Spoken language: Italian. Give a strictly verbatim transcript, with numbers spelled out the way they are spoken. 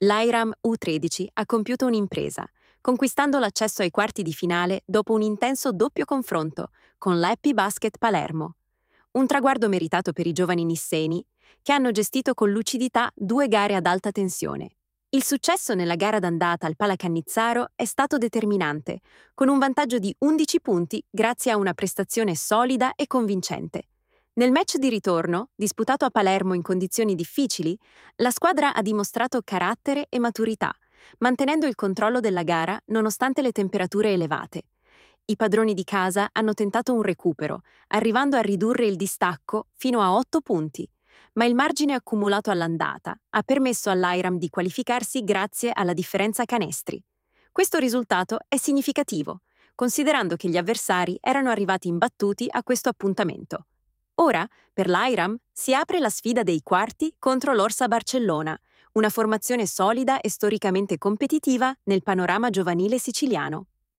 L'Airam U tredici ha compiuto un'impresa, conquistando l'accesso ai quarti di finale dopo un intenso doppio confronto con l'Happy Basket Palermo. Un traguardo meritato per i giovani nisseni, che hanno gestito con lucidità due gare ad alta tensione. Il successo nella gara d'andata al Palacannizzaro è stato determinante, con un vantaggio di undici punti grazie a una prestazione solida e convincente. Nel match di ritorno, disputato a Palermo in condizioni difficili, la squadra ha dimostrato carattere e maturità, mantenendo il controllo della gara nonostante le temperature elevate. I padroni di casa hanno tentato un recupero, arrivando a ridurre il distacco fino a otto punti, ma il margine accumulato all'andata ha permesso all'Airam di qualificarsi grazie alla differenza canestri. Questo risultato è significativo, considerando che gli avversari erano arrivati imbattuti a questo appuntamento. Ora, per l'Airam, si apre la sfida dei quarti contro l'Orsa Barcellona, una formazione solida e storicamente competitiva nel panorama giovanile siciliano.